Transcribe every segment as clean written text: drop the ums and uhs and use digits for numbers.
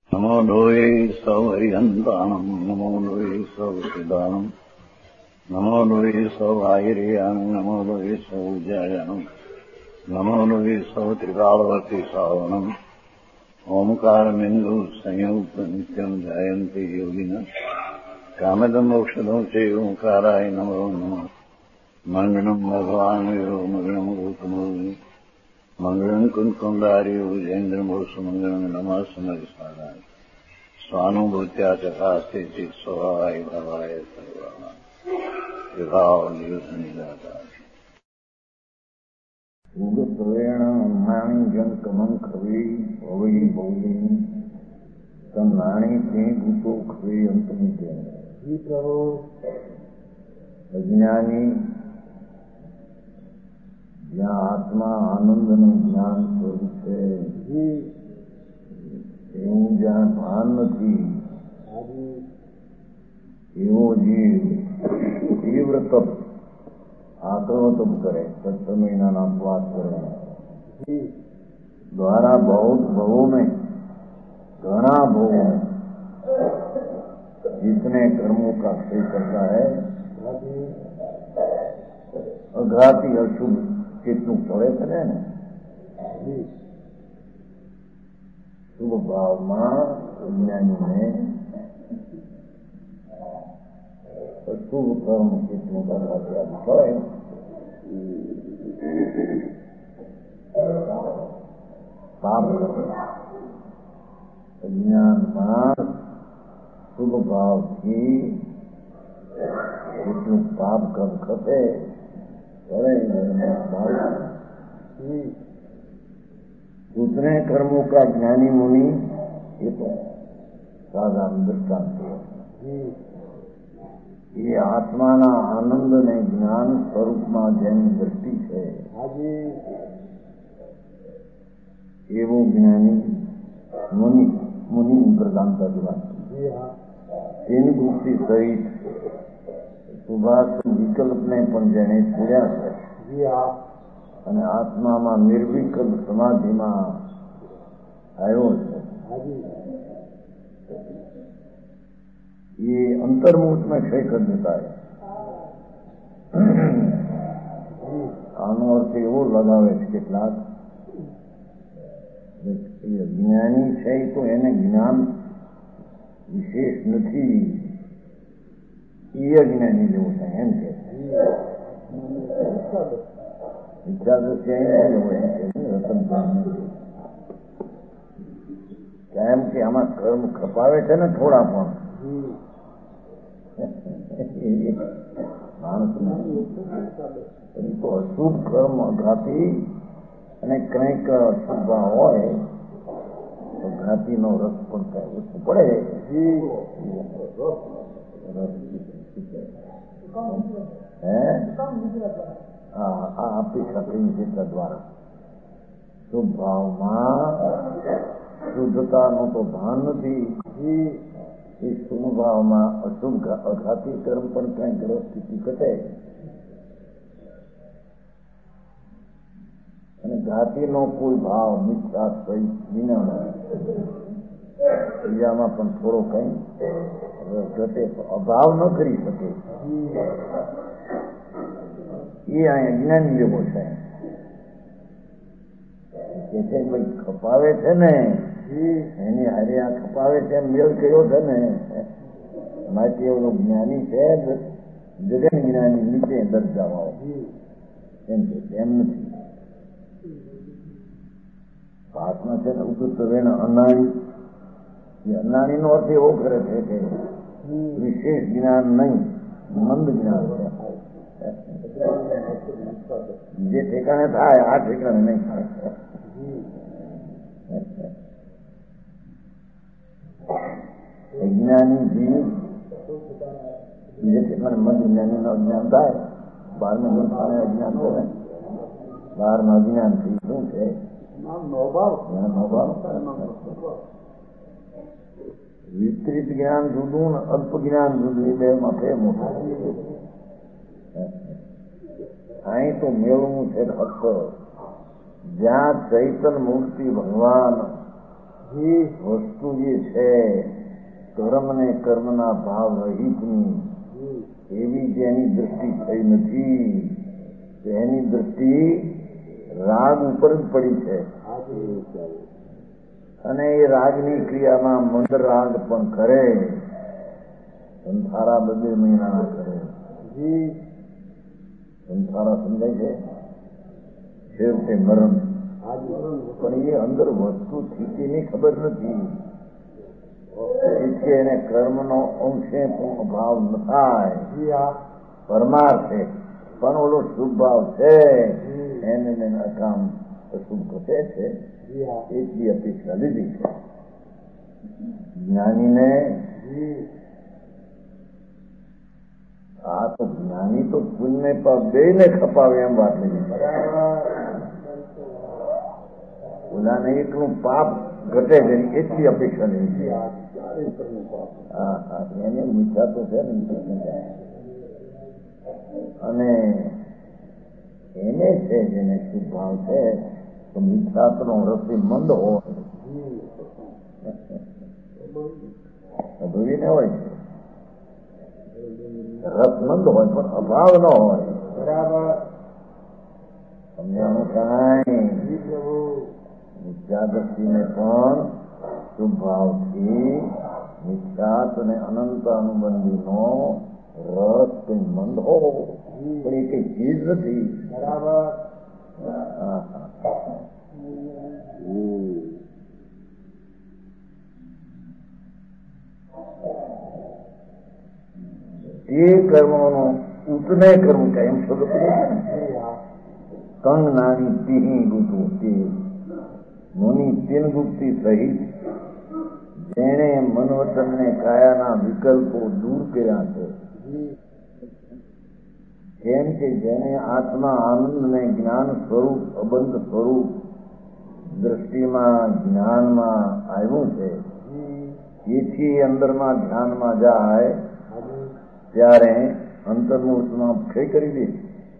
નમો લોહે સૌ હરિહંતાણમ નમો લોહે સૌ સિદાનમ નમો લોહે સૌ આહિર્યાણમ નમો લોહે સૌ જયાણમ નમો લોહે સૌ ત્રિકાળવતી સાવણમ ઓમકારમિંદુ સંયુક્ત નિત્યમ જયંતિ યોગિન કામદમોક્ષદો છે ઓંકારાય નમો નમઃ મંગળમ ભગવાન વીરો મંગળમ ગૌતમો મંગળમ કુંકુંડાર્યો જૈન્દ્રમો સુમંગળમ નમઃ સમરિસારાય સ્વાનુભૂત્યા ચકાસ્તે ચિત સ્વભાવાય ભવાય સર્વાના વિભાવ નિદાતા ઉગપ્રવેણ નાણી જંકમં ખવે ભવઈ ભૌલી તમ નાણી તે ભૂતો ખવે અંતમ તે કરો અજ્ઞાની જ્યાં આત્મા આનંદ અને જ્ઞાન સ્વરૂપ છે એવું જ્યાં ભાન નથી એવો જીવ તીવ્ર તપ આકરો તપ કરે 6 મહિનાના ઉપવાસ કરે દ્વારા बहुत भवों में घना भवों में जितने कर्मों का क्षय करता है अघाती अशुभ કેટલું ફળે કરે ને શુભ ભાવમાં જ્ઞાનીને અશુભ કર્મ કેટલું કરવાથી ફળે પાપ અજ્ઞાનમાં શુભ ભાવથી કેટલું પાપ કર્મ ખપે उतने कर्मों का ज्ञानी मुनि ये तो साधारण दृष्टांत है। ये आत्माना आनंद ने ज्ञान स्वरूप में जेनी दृष्टि है एवो ज्ञानी मुनि मुनि प्रधानता की बात तेनी दृष्टि सहित સુભાષ વિકલ્પને પણ જેને છોડ્યા છે અને આત્મામાં નિર્વિકલ્પ સમાધિમાં આવ્યો છે ये अंतर्मुख में क्षय कर देता है। આનો અર્થ એવો લગાવે છે કેટલાક જ્ઞાની છે તો એને જ્ઞાન વિશેષ નથી એ અજ્ઞાની જેવું છે એમ કે ઈચ્છા દ્રષ્ટિ રતન કેમ કે આમાં કર્મ ખપાવે છે ને થોડા પણ માણસને તો અશુભ કર્મ ઘાતી અને કંઈક અશુભ હોય તો ઘાતીનો રસ પણ કઈ ઓછું પડે આપી શકીએ ચિત્ર દ્વારા શુભ ભાવમાં શુદ્ધતાનો તો ભાન નથી એ શુભ ભાવમાં અશુભ અઘાતી કર્મ પણ કંઈક સ્થિતિ ઘટે અને ઘાતીનો કોઈ ભાવ નિશ્વાસ વિના બીજામાં પણ થોડો કઈ ઘટે અભાવ ન કરી શકે એ અહીંયા જ્ઞાની જેવો છે કે છે ભાઈ ખપાવે છે ને એની હારે આ ખપાવે છે મેળ કર્યો છે ને માટે એવો જ્ઞાની છે જગન જ્ઞાની નીચે દર્જાવાઓ એમ કે એમ નથી પાઠમાં છે ને ઉપયુક્ત વેણ અનાળી અનાળી નો અર્થ એવો કરે છે કે વિશેષ જ્ઞાન નહીં મંદ જ્ઞાન છે જે ઠેકાણે થાય આ ઠેકાણે નહીં થાય જ્ઞાની જીવ બીજે ઠેકાણે મંદ જ્ઞાની નો અજ્ઞાન થાય 12મા ગુણસ્થાને અજ્ઞાન કરે 12મા અજ્ઞાન થી શું છે વિપરીત જ્ઞાન જુદું ને અલ્પ જ્ઞાન જુદું બે માટે મોટા અહીં તો મેળવું છે હક જ્યાં ચૈતન મૂર્તિ ભગવાન વસ્તુ જે છે કર્મ ને કર્મના ભાવ રહિતની એવી જેની દ્રષ્ટિ થઈ નથી તેની દ્રષ્ટિ રાગ ઉપર જ પડી છે અને એ રાગની ક્રિયામાં મંદ રાગ પણ કરે સંસારા 2 મહિનાના કરે સંસારા સમજાય છે છેવટે મરણ પણ એ અંદર વસ્તુ સ્થિતિની ખબર નથી એટલે એને કર્મનો અંશે પણ અભાવ ન થાય પરમાર્થે પણ ઓલો શુભ ભાવ છે એને અકામ અશુભ ઘટે છે એટલી અપેક્ષા લીધી છે જ્ઞાનીને આ તો જ્ઞાની તો પુણ્ય પાપ 2 ને ખપાવે એમ વાત લીધી ઓલાને એકનું પાપ ઘટે છે એટલી અપેક્ષા લીધી એને મીઠા તો છે ને અને એને છે જેને શુભ ભાવ છે તો મીઠાતનો રસી મંદ હોય અભવીને હોય છે રસમંદ હોય પણ અભાવ ન હોય બરાબર સમજાનું કાંઈ મિથ્યા દ્રષ્ટિને પણ શુભ ભાવથી મિથ્યાત અને અનંત અનુબંધીનો રસ કઈ મંદ હો પણ એ કઈ ચીજ નથી બરાબર એ કર્મોનો ઉતને કરવું છે એમ શબ્દ કંગ નાની તિહી ગુતું તે મુનિ તીન ગુપ્તિ સહિત જેણે મનવતનને કાયાના વિકલ્પો દૂર કર્યા છે કેમ કે જેને આત્મા આનંદને જ્ઞાન સ્વરૂપ અબંધ સ્વરૂપ દ્રષ્ટિમાં જ્ઞાનમાં આવ્યું છે એથી અંદરમાં ધ્યાનમાં જાય ત્યારે અંતર્મુહૂર્તમાં ક્ષય કરી દે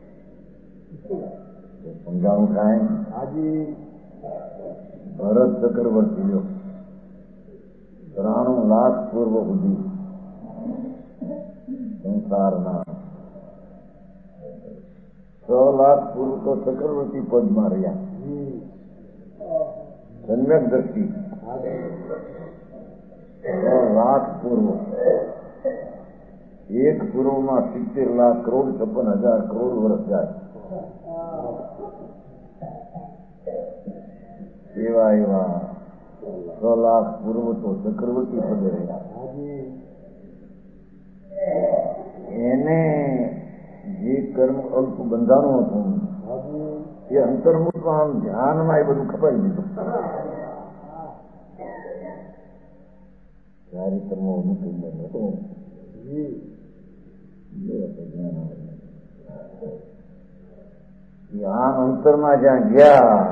સમજાવું કાંઈ ભરત ચક્રવર્તી 93 લાખ પૂર્વ સુધી સંસારના 6 લાખ પૂર્વ તો ચક્રવર્તી પદમાં રહ્યા સમ્યક દ્રષ્ટિ 6 લાખ પૂર્વ એક પૂર્વમાં 70 લાખ કરોડ 56,000 કરોડ વર્ષ જાય એવા એવા 6 લાખ પૂર્વ તો ચક્રવર્તી પદે રહ્યા એને જે કર્મ અલ્પ બંધાણું હતું એ અંતર્મુખમાં ધ્યાનમાં એ બધું ખપાઈ દીધું સારી કર્મ અનુકૂળ હતું આ અંતરમાં જ્યાં ગયા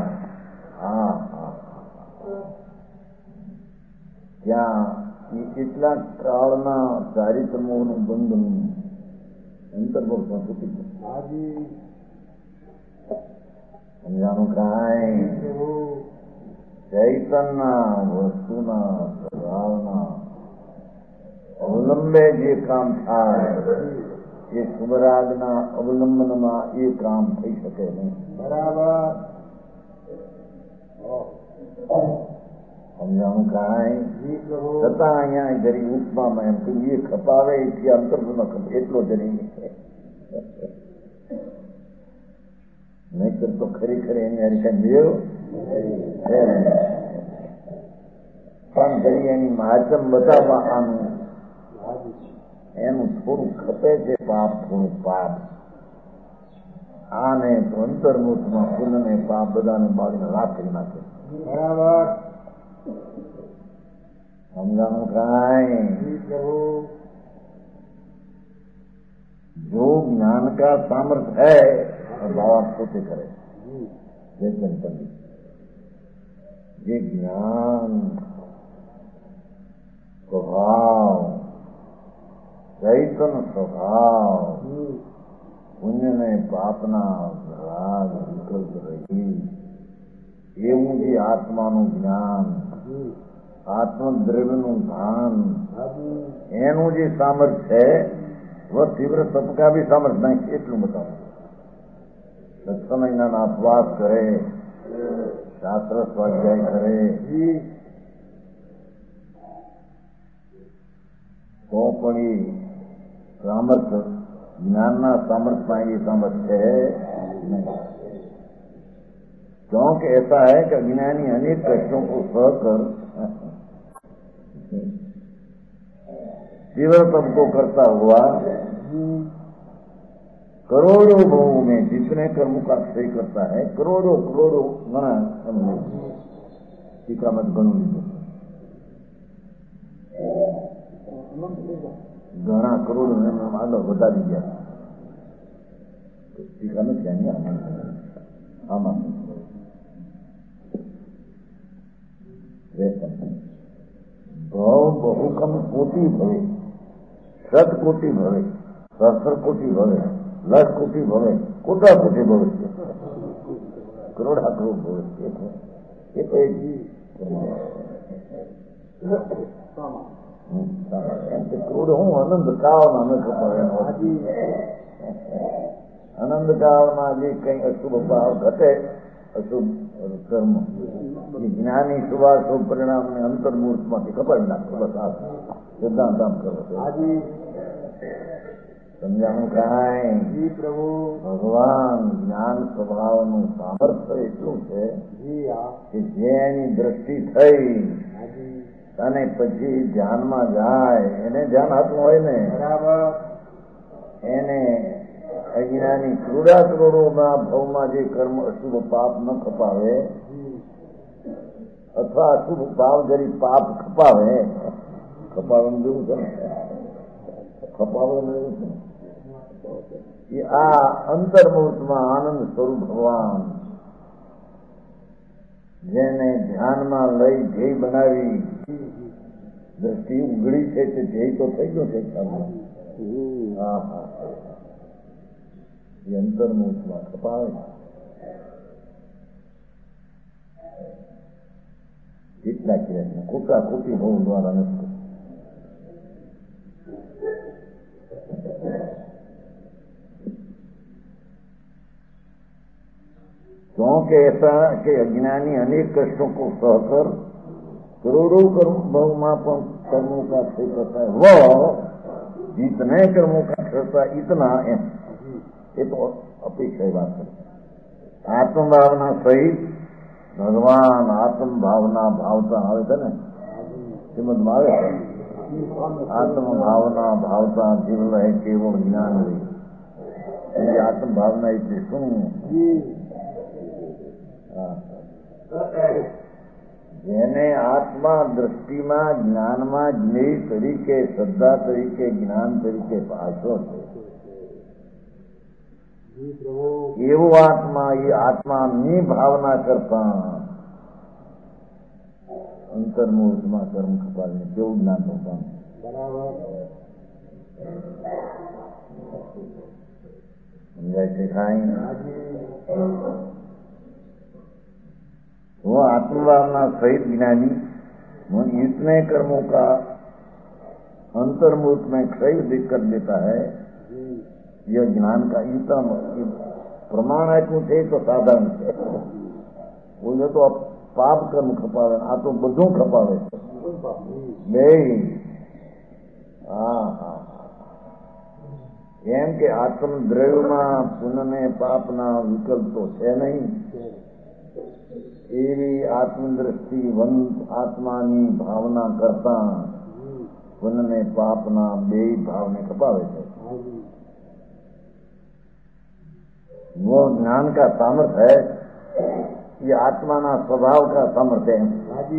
ત્યાં કેટલા કાળના ચારિત્રમોનું બંધન અંતર્ભોગમાં તૂટી ગયું સમજાનું કાંઈ ચૈતનના વસ્તુના સ્વભાવના અવલંબે જે કામ થાય એ શુભરાગના અવલંબનમાં એ કામ થઈ શકે નહીં બરાબર સમજાવું કાંઈ છતાં અહીંયા જરી ઉપમામાં એમ કે એ ખપાવે એટલી અંતર્ભમાં ખપે એટલો જરી નહીતર તો ખરેખર એની હરીકા મેળ પણ જરી એની માધ્યમ બતાવવા આનું એનું થોડું ખપે છે પાપ થોડું પાપ આને અંતર્મુખમાં પુણ્ય પાપ બધાને બાળીને રાખ કરી નાખે બરાબર સમજાનું કાંઈ जो ज्ञान का सामर्थ्य है भाव पोते करे जैसे पंडित ये ज्ञान स्वभाव चैतन स्वभाव पुण्य ने पापना राग विकल्प रही એવું જે આત્માનું જ્ઞાન આત્મદ્રવ્યનું ભાન એનું જે સામર્થ્ય છે वो तीव्र तप का भी सामर्थ्य नहीं એટલું બતાવું. 6 મહિનાના અપવાસ કરે, શાસ્ત્ર સ્વાધ્યાય કરે તો પણ એ સામર્થ્ય જ્ઞાનના સામर्थ्य ये सामर्थ्य है नहीं. क्योंकि ऐसा है कि अज्ञानी अनेक कष्टों को सहकर तीव्र तप को करता हुआ करोड़ों भावों में जितने कर्मों का क्षय करता है करोड़ों करोड़ों गणा टीका मत गणु घना करोड़ों ने आगे बता दिया टीका में जाएंगे आमा भाव बहुकम कोटि भवे 7 कोटि भवे 17 कोटि भवे 10 कोटि भवे कोटा कोटि भवे करोड़ा करोड़ भवे ये तो एक करोड़ हूँ आनंद काव आनंद काव जी कहीं अशुभ भाव घटे अशुभ कर्म ज्ञानी शुभाशुभ परिणाम ने अंतर्मूर्त में खबर नाखो बस आप सिद्धांत आम करो समझाणु कहा है प्रभु भगवान ज्ञान स्वभाव નું સામર્થ્ય એટલું છે કે જેની દ્રષ્ટિ થઈ અને પછી ધ્યાનમાં જાય એને ધ્યાન આપવું હોય ને બરાબર એને અજ્ઞાની ક્રૂડા કરોડોના ભાવમાં જે કર્મ અશુભ પાપ ન ખપાવે અથવા અશુભ ભાવ જરી પાપ ખપાવે ખપાવવાનું જેવું છે ને ખપાવવાનું એવું છે એ આ અંતર્મુહૂર્તમાં આનંદ સ્વરૂપ ભગવાન જેને ધ્યાનમાં લઈ ધ્યેય બનાવી દ્રષ્ટિ ઉઘડી છે તે ધ્યેય તો થઈ ગયો છે હા હા એ અંતર્મુહૂર્તમાં ખપાવે કેટલા ક્રિયા ખોટા ખોટી ભાવ દ્વારા નથી क्योंकि ऐसा कि अज्ञानी अनेक कष्टों को सहकर करोड़ों कर्मों का क्षय करता है वह जितने कर्मों का करता है इतना ये तो अपेक्षा बात है. आत्म भावना सहित भगवान आत्म भावना भावता आवे थे ने श्रीमद में आवे आत्म भावना भावता जीवन है केवल ज्ञान हुई आत्म भावना इतनी सुन જેને આત્મા દ્રષ્ટિમાં જ્ઞાનમાં જ્ઞેય તરીકે શ્રદ્ધા તરીકે જ્ઞાન તરીકે ભાષો છે એવો આત્મા એ આત્માની ભાવના કરતા અંતર્મુહૂર્તમાં કર્મ ખપાવીને કેવું જ્ઞાન થતા સમજાય છે કાંઈ वो आत्मभावना सहित ज्ञानी इतने कर्मों का अंतर्मुहूर्त में क्षय कर देता है यह ज्ञान का इतना प्रमाण है कुछ है तो साधारण है बोले तो पाप कर्म खपावे आ तो બધું ખપાવે બે હા હા એમ કે આત્મદ્રવ્યમાં પુણ્ય પાપના વિકલ્પ તો છે નહીં એવી આત્મદ્રષ્ટિવંત આત્માની ભાવના કરતા પુણ્ય પાપના બે ભાવને ખપાવે છે वो ज्ञान का सामर्थ्य है ये आत्माना स्वभाव का सामर्थ्य है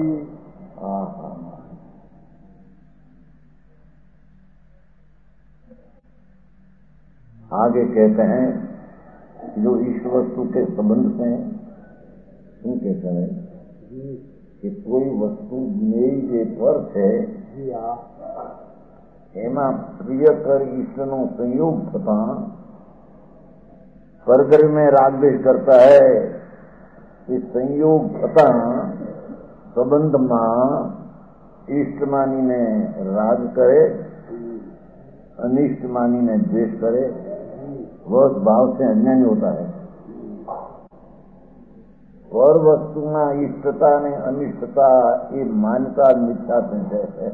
आगे कहते हैं जो ईश्वर वस्तु के संबंध से શું કહેતા હોય કે કોઈ વસ્તુ જ્ઞેય જે પર છે એમાં પ્રિયકર ઈશ્વરનો સંયોગ થતા परगर में राग द्वेष करता है इस संयोग थता સંબંધમાં ઈષ્ટ માનીને રાગ કરે, अनिष्ट मानीने द्वेष करे, वह भाव से अज्ञानी होता है। पर वस्तुना इष्टता ने अनिष्टता ये मान्यता मिथ्या संशय है।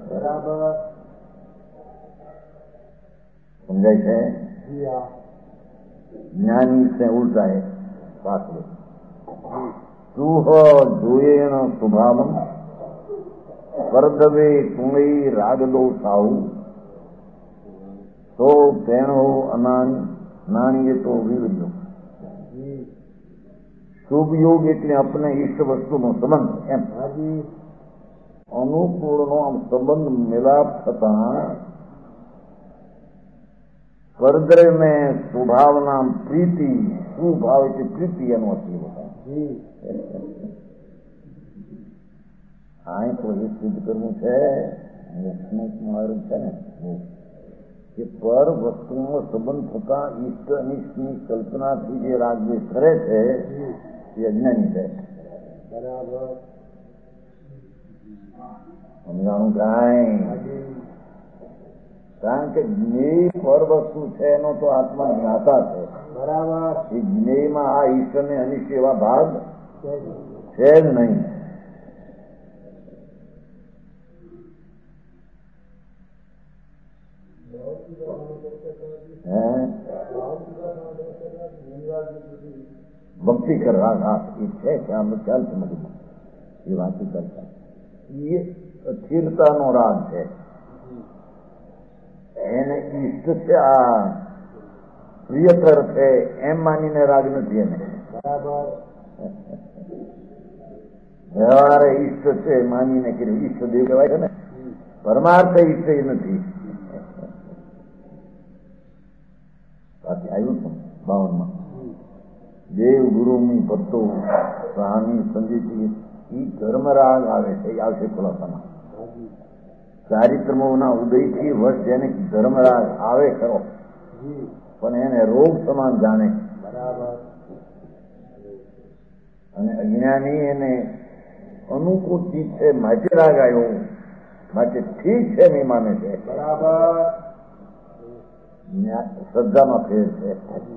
समझाय है? ज्ञानी से उल्टा है शास्त्र। सुह जोयेण स्वभावम परदवे कुंगई रागदो साहु तो तेणो अनाणी नाणी तो विरुद्ध योग। शुभ योग એટલે આપણે ઈષ્ટ વસ્તુનો સંબંધ એમ અનુકૂળનો આમ સંબંધ મિલાપ થતા પરદ્રવ્યને સ્વભાવના પ્રીતિ સુભાવ એટલે પ્રીતિ એનો અર્થ હોતા હા તો એ સિદ્ધ કરવું છે મોક્ષનું માર્ગ છે ને કે પર વસ્તુનો સંબંધ થતા ઈષ્ટ અનિષ્ટની કલ્પનાથી જે રાગદ્વેષ કરે છે એ અજ્ઞાની છે. બરાબર સમજાણું કાંઈ? કારણ કે જ્ઞેય પર વસ્તુ છે એનો તો આત્મા જ્ઞાતા છે. બરાબર. એ જ્ઞેયમાં આ ઈષ્ટ અને અનિષ્ટ એવા ભાગ છે જ નહીં. ભક્તિ કરવા રાગ એ છે કે આમ ખ્યાલ છે મગજમાં એ વાંચી કરતા એ અસ્થિરતાનો રાગ છે. એને ઈષ્ટ છે આ પ્રિયકર છે એમ માનીને રાગ નથી એને. બરાબર. વ્યવહારે ઈષ્ટ છે માનીને કે ઈષ્ટ દેવ કહેવાય છે ને પરમાર્થ ઈષ્ટ એ નથી. બાકી આવ્યું છે 52માં દેવ ગુરુની ભક્તો સ્વામી સંજીતી એ ધર્મરાગ આવે છે એ આવશે ખુલાસામાં. ચારિત્રમોના ઉદયથી વર્ષ જેને ધર્મરાગ આવે ખરો પણ એને રોગ સમાન જાણે. બરાબર. અને અજ્ઞાની એને અનુકૂળ ચીજ છે માટે રાગ આવ્યો માટે ઠીક છે નહીં માને છે. બરાબર. શ્રદ્ધામાં ફેર છે.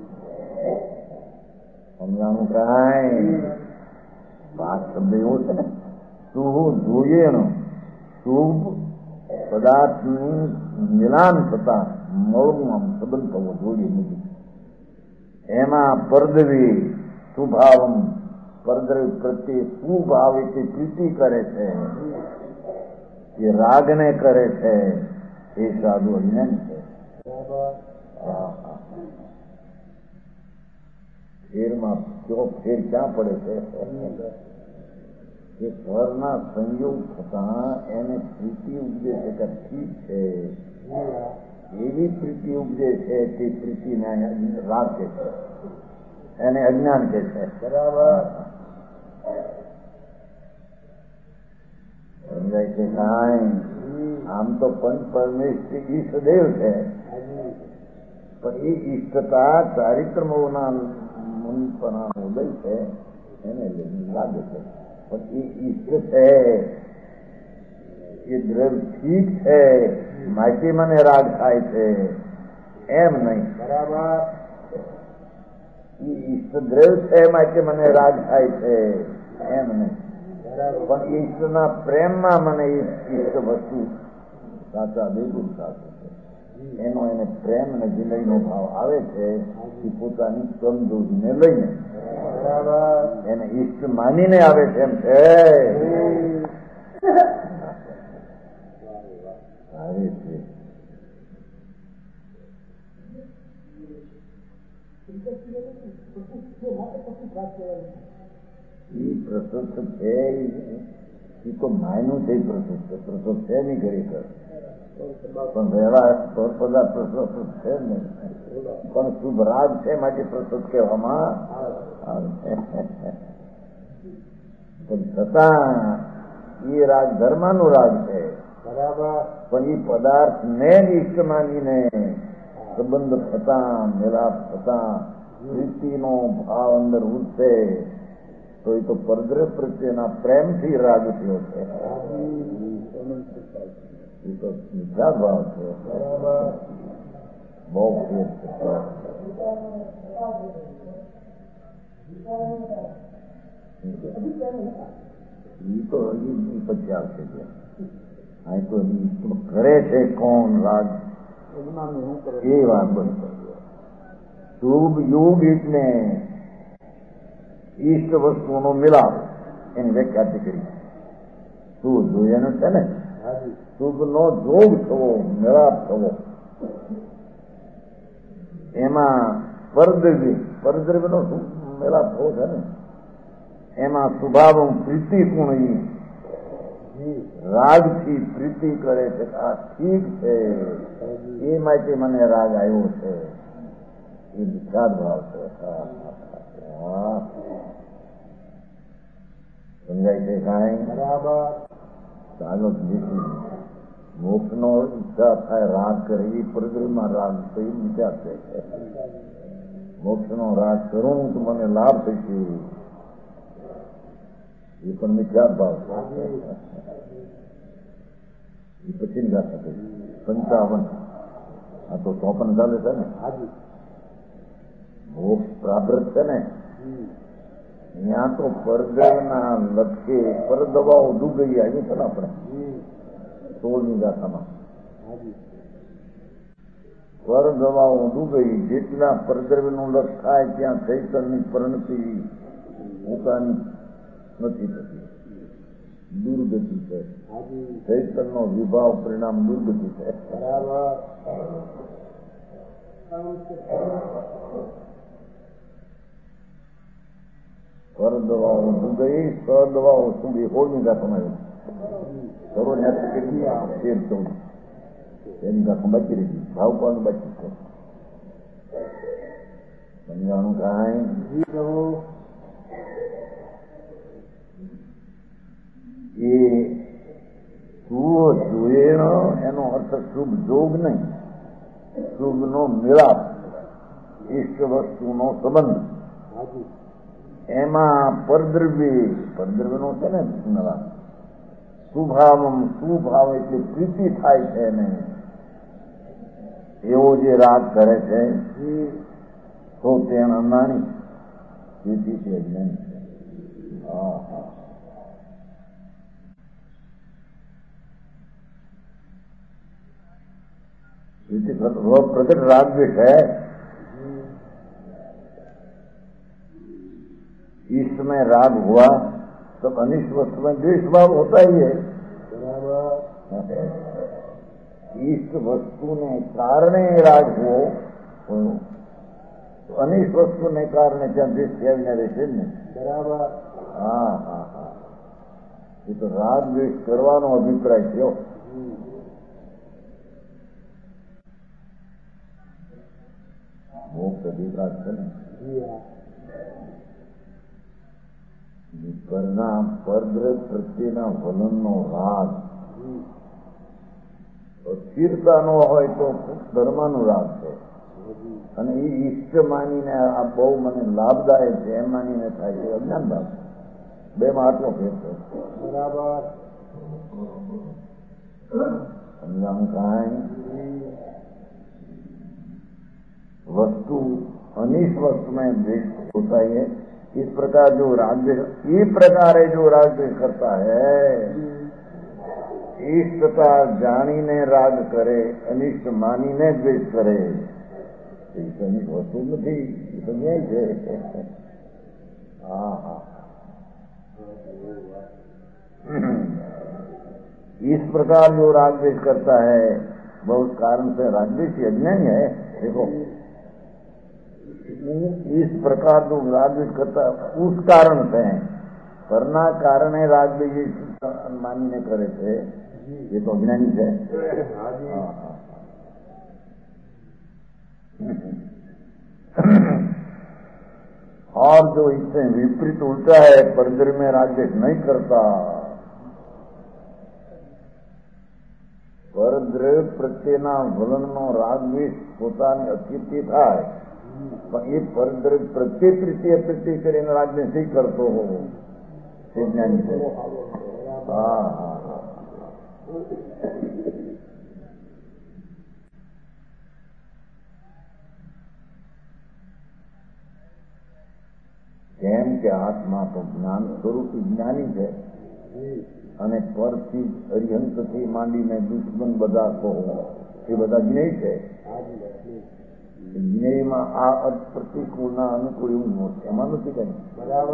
સમજાણું કાંઈ? વાત શબ્દ એવો છે ને શુભ જોઈએ શુભ પદાર્થનું મિલાન થતા મળવું આમ સંબંધ થવો જોઈએ નથી. એમાં પરદવી સુભાવમ પરદ્રવ્ય પ્રત્યે સુભાવ એટલે પ્રીતિ કરે છે એ રાગને કરે છે એ સાધુ અજ્ઞાની છે. ફેરમાં કયો ફેર ક્યાં પડે છે કે ઘરના સંયોગ થતા એને પ્રીતિ ઉપજે છે કે ઠીક છે એવી પ્રીતિ ઉપજે છે તે પ્રીતિને રાગ કે છે એને અજ્ઞાન કે છે. બરાબર. સમજાય છે કાંઈ? આમ તો પંચ પરમેશ્વર ઈષ્ટદેવ છે પણ એ ઈષ્ટતા ચારિત્રમોના મુનિપણાનો ઉદય છે એને લાગે છે પણ એ ઈષ્ટ છે એ દ્રવ્ય ઠીક છે માટે મને રાગ થાય છે એમ નહીં. બરાબર. એ ઈષ્ટ દ્રવ્ય છે માટે મને રાગ થાય છે એમ નહીં. પણ ઈષ્ટના પ્રેમમાં મને ઈષ્ટ વસ્તુ સાચા બિલકુલ સાચું છે એનો એને પ્રેમ અને વિનયનો ભાવ આવે છે એ પોતાની કમજોરીને લઈને એને ઈષ્ટ માનીને આવે છે એમ છે. આવે છે એ પ્રશસ્ત છે એ તો માયનું છે પ્રશસ્ત છે નહીં ખરેખર પણ વ્યવહાર પદાર્થ પ્રશસ્ત છે ને પણ શુભ રાગ છે માટે પ્રશસ્ત કહેવામાં આવે પણ છતાં એ રાગ ધર્માનું રાગ છે. બરાબર. પણ એ પદાર્થ ને ઈષ્ટ માનીને સંબંધ થતા મેલાપ થતા પ્રીતિનો ભાવ અંદર ઉઠશે તો એ તો પરદ્રવ્ય પ્રત્યેના પ્રેમથી રાગ થયો છે. એ તો નિજા ભાવ છે. બહુ ફેર છે. એ તો હજી પછી આવશે. અહીં તો કરે છે કોણ રાગ એ વાત બની. શુભ યોગ એટલે ઈષ્ટ વસ્તુનો મિલાપ એની વ્યાખ્યા કરી. શું જોયેલું છે ને, શુભ નો જોગ થવો, મિલાપ થવો. એમાં પરદ્રવ્ય નો મિલાપ થવો છે ને, એમાં સ્વભાવ પ્રીતિ ગુણ રાગથી પ્રીતિ કરે છે. આ ઠીક છે, એ માટે મને રાગ આવ્યો છે. એ વિચાર ભાવ છે. સમજાય છે કાંઈ? બરાબર. ચાલો મોક્ષ નો ઈચ્છા થાય રાગ કરે, એ પરદ્રવ્યમાં રાગ તો એ વિચાર છે. મોક્ષ નો રાગ કરું તો મને લાભ થશે, એ પણ વિચાર ભાવ છે. એ પછી ગાતા થઈ 55. આ તો 54 ચાલે છે ને. મોક્ષ પ્રાપ્ત છે ને, ત્યાં તો પરદ્રવ્યના લક્ષે પરદવાઓ ડૂબી આવી છે ને. આપણે 16મી ગાથામાં પરદવાઓ ડૂબી, જેટલા પરદ્રવ્યનું લક્ષ થાય ત્યાં ચૈતનની પરિણતિ પોતાની નથી થતી, દુર્ગતિ છે. ચૈતનનો વિભાવ પરિણામ દુર્ગતિ છે. પરદવાઓ ડૂબી, સદવાઓ સુધી 16મી ગાથામાં કરો કેટલી 13-14 એની ગાથા બાકી રહી. ભાવ પણ બાકી છે. સમજાણું કાંઈ? એ શુભ જોઈએ એનો અર્થ શુભ જોગ નહીં, શુભ નો મિલાપ, ઈષ્ટ વસ્તુનો સંબંધ. એમાં પરદ્રવ્ય નો છે ને મિલાપ. સુભાવ એટલે પ્રીતિ થાય છે ને, એવો જે રાગ કરે છે તો તેના નાની પ્રીતિ છે નહીં. प्रकट राग द्वेष है. इष्ट में राग हुआ तो अनिष्ट वस्तु में द्वेष भाव होता ही है. इष्ट वस्तु ने कारणे राग हो तो अनिष्ट वस्तु ने कारणे ત્યાં દ્વેષ થયા રહેશે ને. બરાબર. હા. એ તો રાગ દ્વેષ કરવાનો અભિપ્રાય થયો. મોક્ષ અભિપ્રાય છે ને. પરદ્રવ્ય પ્રત્યેના વલણનો રાગ સ્થિરતાનો હોય તો ધર્મનો રાગ છે, અને એ ઈષ્ટ માનીને આ બહુ મને લાભદાયક છે એમ માનીને થાય છે અજ્ઞાન ભાવ. બે માં આટલો ફેર છે. બરાબર. સમજાવું કાંઈ? वस्तु अनिष्ट वस्तु में द्वेष होता है. इस प्रकार जो राग इस प्रकार जो राग करता है, इष्टता जानीने राग करे, अनिष्ट मानीने द्वेष करे, अनिष्ट वस्तु नहीं समझाय છે. इस प्रकार जो राग द्वेष करता है बहुत कारण से राग द्वेष अज्ञानी है. देखो इस प्रकार जो राग द्वेष करता है उस कारण से पરના કારણે રાગ દ્વેષ માનીને કરે છે, એ તો અજ્ઞાની છે. और जो इससे विपरीत उल्टा है, परद्रव्य में राग द्वेष नहीं करता, પરદ્રવ્ય પ્રત્યેના વલણનો રાગ દ્વેષ પોતાની અતિથિ થાય પણ એ પરદ્રવ્ય પ્રત્યે પ્રીતિ કરીને રાજને શી કરતો હોવો તે જ્ઞાની છે. હા હા હા. કેમ કે આત્મા તો જ્ઞાન સ્વરૂપી જ્ઞાની છે અને પરથી અરિહંતથી માંડીને દુશ્મન બધા કહો એ બધા જ્ઞેય છે. જ્ઞેયમાં આ અર્થ પ્રતિકૂળના અનુકૂળ એવું એમાં નથી કઈ. બરાબર.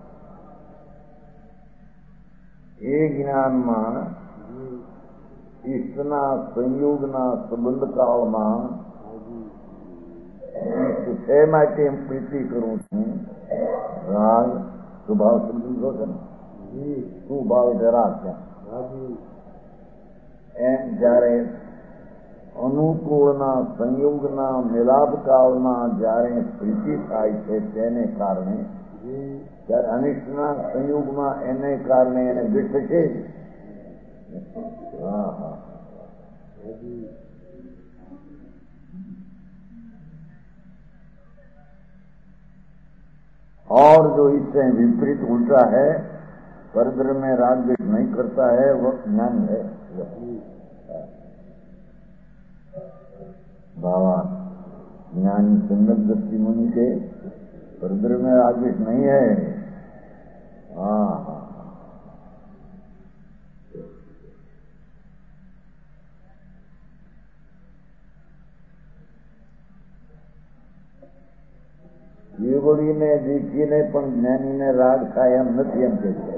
એ જ્ઞાનમાં ઈષ્ટના સંયોગના સંબંધકાળમાં છે માટે એમ પ્રીતિ કરું છું. રાગ સ્વભાવ સમજો છે ને, શું ભાવ એટલે રાગ ત્યાં એમ જયારે અનુકૂળના સંયોગના મિલાપકાળમાં જયારે પ્રીતિ થાય છે તેને કારણે ત્યારે અનિષ્ટના સંયોગમાં એને કારણે એને દ્વેષ છે. હા હા. और जो इससे विपरीत उल्टा है, परद्रव्य में राग द्वेष नहीं करता है, वह ज्ञान है. बाबा ज्ञानी संगत दृष्टि मुनि के परद्रव्य में राग द्वेष नहीं है. हाँ हाँ. યોગીને દેખીને પણ જ્ઞાનીને રાગ થાય એમ નથી એમ કે છે.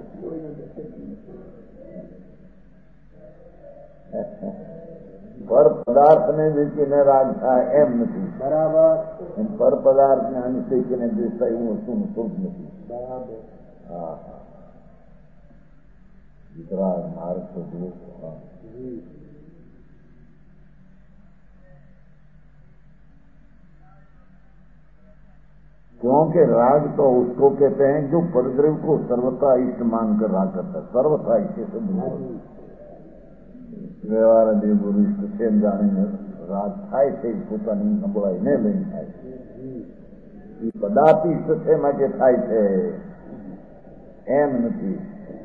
પર પદાર્થને દેખીને રાગ થાય એમ નથી. બરાબર. પર પદાર્થને અનુસરીને દેખતા એવું વસ્તુનું સ્વરૂપ નથી. બરાબર. હા હા. વિતરાગ માર્ગ તો જુઓ. क्योंकि राग तो उसको कहते हैं जो परद्रव्य को सर्वथा इष्ट मानकर राग करता है. सर्वथा इष्ट से व्यवहार देव गुरु इष्ट से जाने राग થાય છે પોતાની નબળાઈને લઈને થાય છે. એ પદાર્થ ઇષ્ટ છે માટે થાય છે એમ નથી.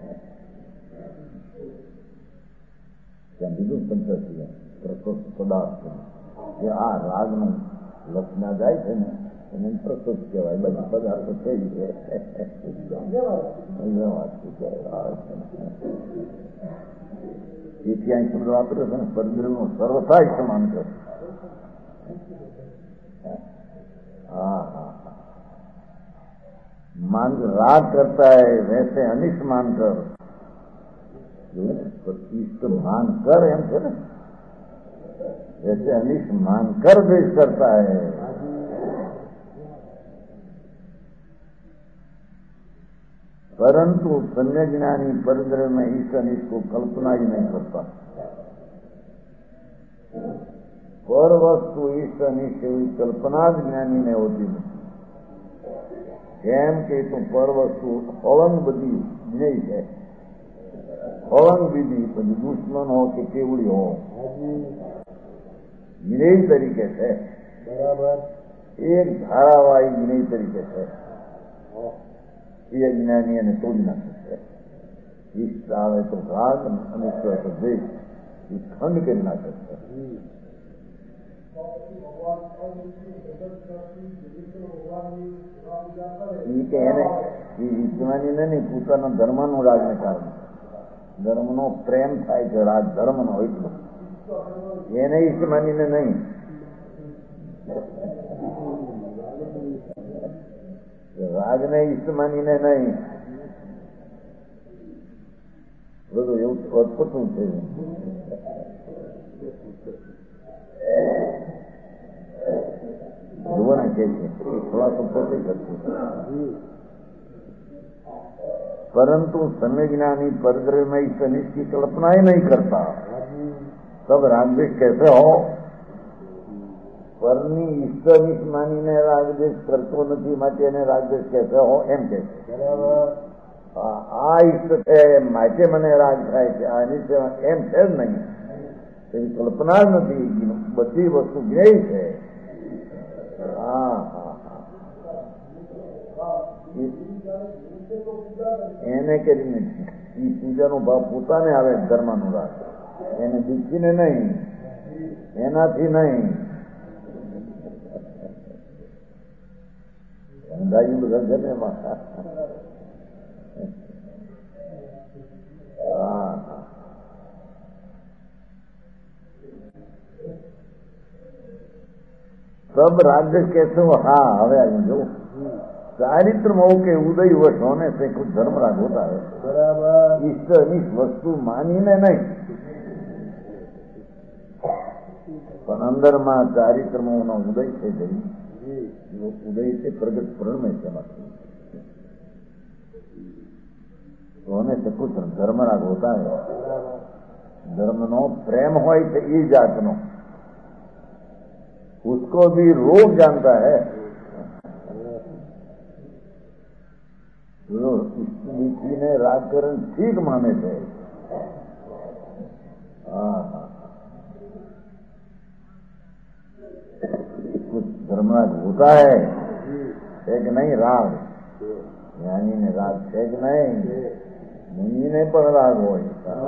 ત્યાં બીજું પંચસ્ય પ્રકૃત પદાર્થ જે આ રાગનું લક્ષના જાય છે ને એને પ્રકૃત કહેવાય. બધા પદાર્થો થઈ છે. તેથી અહીં શબ્દ વાપર્યો છે ને પરદ્રવ્યનું સર્વથા સમાન કર. हाँ हाँ. मान राग करता है वैसे अनिष्ट मानकर इष्ट मानकर एम છે ને वैसे अनिष्ट मानकर द्वेष करता है. परंतु सम्यज्ञानी परद्रव्य में इष्ट अनिष्ट को कल्पना ही नहीं करता. पर वस्तु इष्ट अनिष्ट એવી કલ્પના જ જ્ઞાનીને હોતી નથી. કેમ કે તો પર વસ્તુ ફળંગ બધી જ્ઞેય છે. ફળંગ બીજી પછી દુશ્મન હો કે કેવડી હો જ્ઞેય તરીકે છે. બરાબર. એક ધારાવાહી જ્ઞેય તરીકે છે. એ જ્ઞાની એને તોડી નાખે છે. ઇષ્ટ આવે તો રાગ અનિષ્ટ આવે તો દ્વેષ એ ખંડ કરી નાખે છે. એને ઈશ્વરીને નહીં પોતાના ધર્મનું રાગને કારણે ધર્મનો પ્રેમ થાય છે. રાગ ધર્મનો એટલો એને ઈષ્ટ માનીને નહીં. રાગને ઈષ્ટ માનીને નહીં. બધું એવું અટપટું છે. જોવાને કે છે ખુલાસો પોતે કરશે. परंतु सम्यज्ञानी परद्रव्य में इस अनिष्ट की कल्पना ही नहीं करता. तब रागद्वेष कैसे हो? पરની ઈષ્ટ અનિષ્ટ માનીને રાગદ્વેષ કરતો નથી માટે એને રાગદ્વેષ कैसे हो એમ કે છે. આ ઈષ્ટ છે માટે મને રાગ થાય છે, આ અનિષ્ટ એમ છે જ નહીં. એવી કલ્પના જ નથી. બધી વસ્તુ જ્ઞેય છે. હા હા એને કરીને એ પૂજાનો ભાવ પોતાને આવે ધર્માનુરાગ, એને દીકરીને નહીં, એનાથી નહીં. અંદાજી બધા છે ને એમાં. હા सब राज्य कैसे हो? हाँ हवे जो चारित्र मोह के उदय वश होने से कुछ धर्म राग होता है. बराबर. इष्ट अनिष्ट वस्तु मानीने नहीं, પણ અંદરમાં ચારિત્ર મોહનો ઉદય છે જઈ ઉદય છે પ્રગટ પ્રણમે છે होने से कुछ धर्म राग होता है. धर्मનો प्रेम હોય છે એ જાતનો, उसको भी रोग जानता है. स्त्री ने राजकरण ठीक माने थे. हाँ कुछ धर्म राग होता है कि नहीं? राग ज्ञानी ने राग है कि नहीं? मुनि ने પણ રાગ હોય,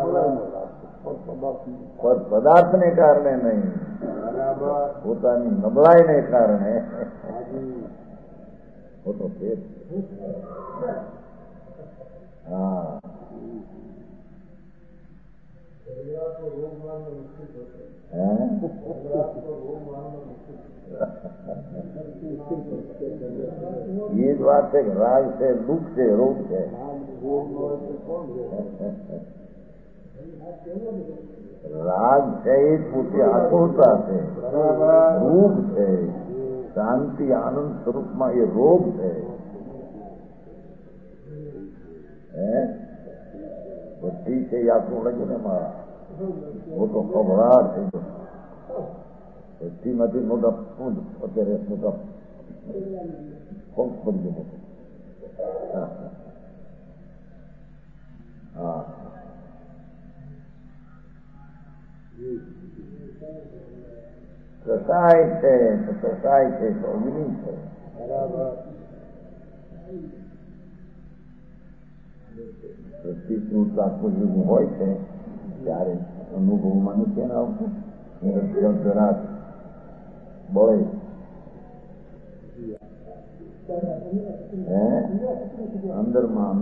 પર પદાર્થને કારણે નહીં, પોતાની નબળાઈને કારણે. તો ફેર. હા ये જ વાત છે કે રાગ છે, દુઃખ છે, રોગ છે. રાગ છે એ પોતે આતુરતા છે, ભૂખ છે, શાંતિ આનંદ સ્વરૂપમાં એ રોગ છે. બધી છે એ આખું લાગ્યું ને મારા મોટો ખબરાટ થઈ ગયો. બધીમાંથી મોટા અત્યારે મોટા પગ પડી ગયો. હા કસાય છે તો કસાય છે તો અગ્નિ છે. પ્રતિકનું તાત્પર્ય હોય છે ત્યારે અનુભવમાં નથી એને આવતું. જરાક બળે અંદરમાં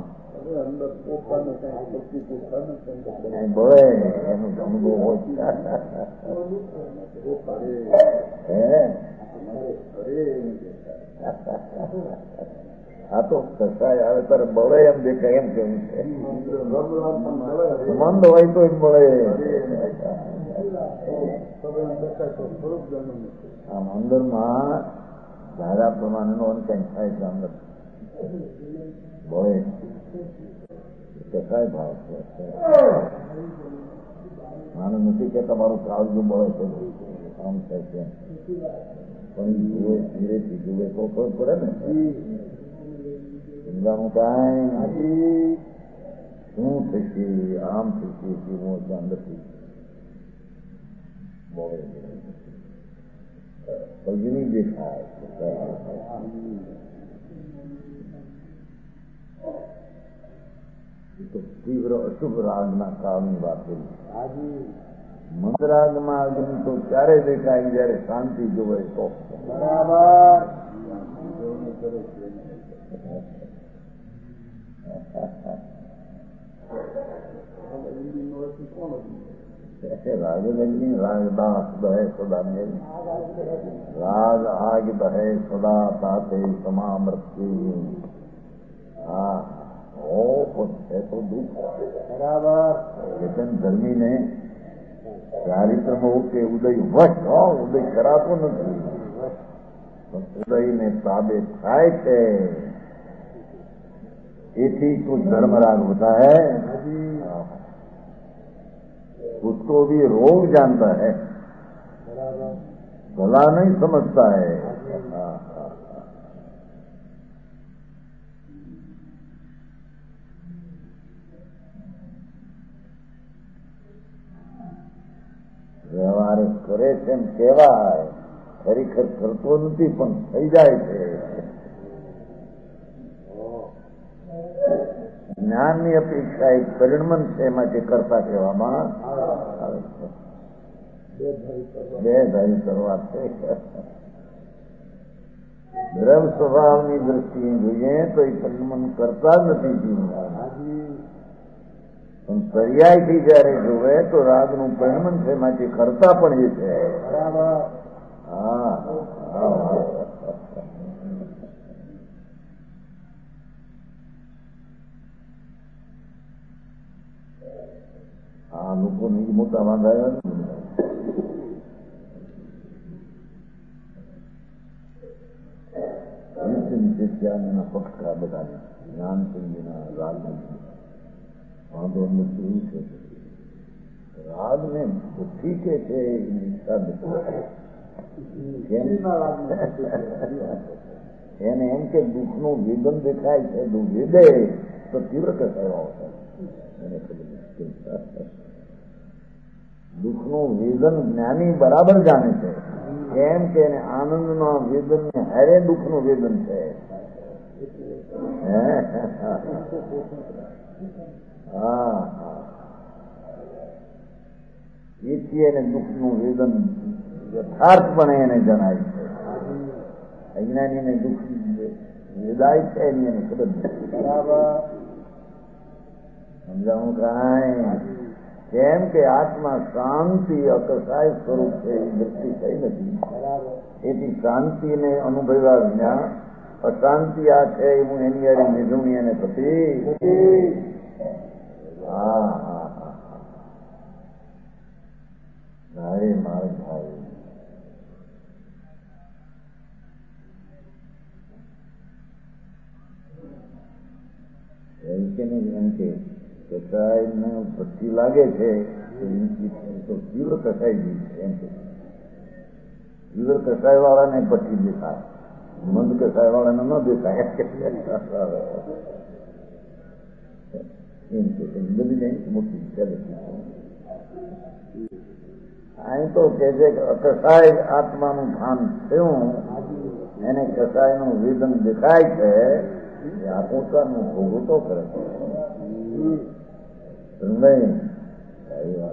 બળે એનો અનુભવ હોય. આ તો કસાય આવે ત્યારે બળે એમ દેખાય એમ કેવું છે. મંદ હોય તો એમ બળે. આમ અંદરમાં ધારા પ્રમાણેનો કંઈક થાય છે. અંદર બળે કસાય ભાવ છે. માને નથી કે તમારું કાળજું બળે છે આમ થાય છે, પણ જુએ ધીરેથી જુએ તો ખબર પડે ને. ચિંતાનું કાંઈ શું થશે, આમ થશે કેવું અંદરથી બળે અગ્નિ દેખાય. તો તીવ્ર અશુભ રાગના કાળની વાત કરી. મંદરાગમાં અગ્નિ તો ત્યારે દેખાય જયારે શાંતિ જોવે તો. બરાબર. રાગની રાગદાસ દહે સદા મેલ, રાગ આગ દહે સદા તાતે સમા મૃત્યુ. હા है तो दुख. बराबर. लेकिन धर्मी ने ચારિત્રમાં કે ઉદય વશ ઉદય કરાતો નથી, ઉદયને તાબે થાય છે. એથી कुछ धर्म राग होता है, उसको भी रोग जानता है, भला नहीं समझता है. વ્યવહાર કરે છે એમ કહેવાય ખરેખર કરતો નથી પણ થઈ જાય છે. જ્ઞાનની અપેક્ષા એક પરિણમન છે, માટે કરતા કહેવામાં આવે છે. બે ધારી શરૂઆત છે. દ્રવ સ્વભાવની દ્રષ્ટિએ જોઈએ તો એ પરિણમન કરતા જ નથી જીવન, પણ પર્યાયથી જયારે જોવે તો રાગનું પરિણમન છે, માટે કરતા પણ એ છે. હા, આ લોકોને મોટા વાંધા નિત્યાનના પક્ષકાર બધાને જ્ઞાનચંદના રાગની વાંધો નથી. એવું છે રાગને બુદ્ધિ કે છે એને એમ કે દુઃખનું વેદન દેખાય છે, વેદે તો તીવ્ર કસાયો એને ખબર મુશ્કેલ. દુઃખનું વેદન જ્ઞાની બરાબર જાણે છે, કેમ કે એને આનંદના વેદન ને હારે દુઃખનું વેદન છે. હા, એથી એને દુઃખનું વેદન યથાર્થપણે એને જણાય છે. અજ્ઞાનીને દુઃખ વેદાય છે એની એને ખબર નથી. બરાબર સમજાવું કાંઈ? કેમ કે આત્મા શાંતિ અકસાય સ્વરૂપ છે, એ દ્રષ્ટિ થઈ નથી. એથી શાંતિને અનુભવ્યા વિના અશાંતિ આ છે હું એની યારે નિર્ણય એને થતી. હા હા હા, મારે મારે ભાઈ એમ કે કસાયને ભટ્ટી લાગે છે તો તીવ્ર કસાઈ ગઈ છે. એમ કે તીવ્ર કસાય વાળાને ભટ્ટી દેખાય, મંદ કસાય વાળાને ન દેખાય. એમ કે બધી નહીં મોટી ચાલે. અહીં તો કે છે કે અકસાય આત્માનું ભાન થયું, એને કસાયનું વેદન દેખાય છે, આ પોતાનું ભોગવું તો કરે છે નહીં. સારી વાત.